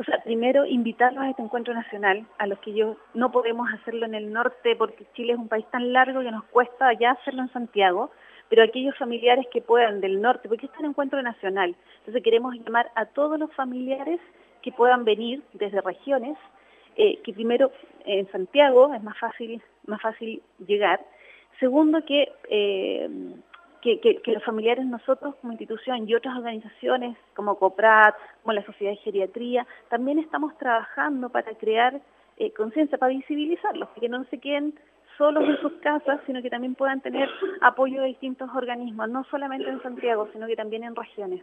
O sea, primero invitarlos a este encuentro nacional, a los que no podemos hacerlo en el norte porque Chile es un país tan largo que nos cuesta ya hacerlo en Santiago, pero aquellos familiares que puedan del norte, porque este es un encuentro nacional, entonces queremos llamar a todos los familiares que puedan venir desde regiones, que primero en Santiago es más fácil llegar. Segundo, que los familiares nosotros como institución y otras organizaciones como COPRAT, como la Sociedad de Geriatría, también estamos trabajando para crear conciencia, para visibilizarlos, que no se queden solos en sus casas, sino que también puedan tener apoyo de distintos organismos, no solamente en Santiago, sino que también en regiones.